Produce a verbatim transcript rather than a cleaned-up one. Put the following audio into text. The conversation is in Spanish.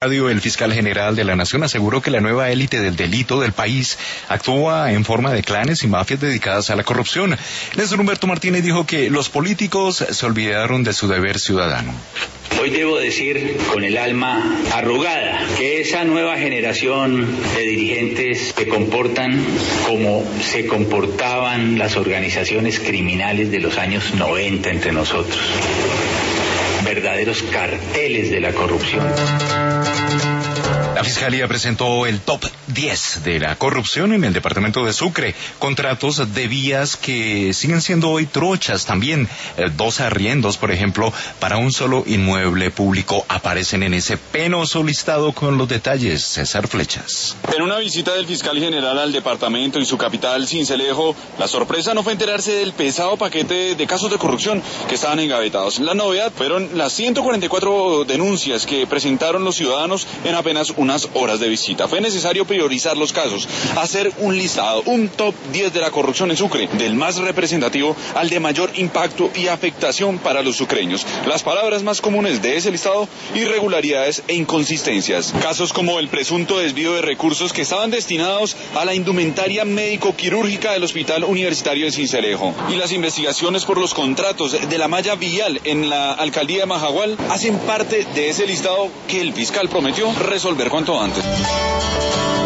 El fiscal general de la Nación aseguró que la nueva élite del delito del país actúa en forma de clanes y mafias dedicadas a la corrupción. Néstor Humberto Martínez dijo que los políticos se olvidaron de su deber ciudadano. Hoy debo decir con el alma arrugada que esa nueva generación de dirigentes se comportan como se comportaban las organizaciones criminales de los años noventa entre nosotros. Verdaderos carteles de la corrupción. La Fiscalía presentó el top diez de la corrupción en el departamento de Sucre. Contratos de vías que siguen siendo hoy trochas también. Eh, dos arriendos, por ejemplo, para un solo inmueble público aparecen en ese penoso listado con los detalles. César Flechas. En una visita del fiscal general al departamento y su capital, Sincelejo, la sorpresa no fue enterarse del pesado paquete de casos de corrupción que estaban engavetados. La novedad fueron las ciento cuarenta y cuatro denuncias que presentaron los ciudadanos en apenas unas horas de visita. Fue necesario priorizar los casos, hacer un listado, un top diez de la corrupción en Sucre, del más representativo al de mayor impacto y afectación para los sucreños. Las palabras más comunes de ese listado: irregularidades e inconsistencias. Casos como el presunto desvío de recursos que estaban destinados a la indumentaria médico-quirúrgica del Hospital Universitario de Sincelejo. Y las investigaciones por los contratos de la malla vial en la alcaldía de Majagual hacen parte de ese listado que el fiscal prometió resolver cuanto antes.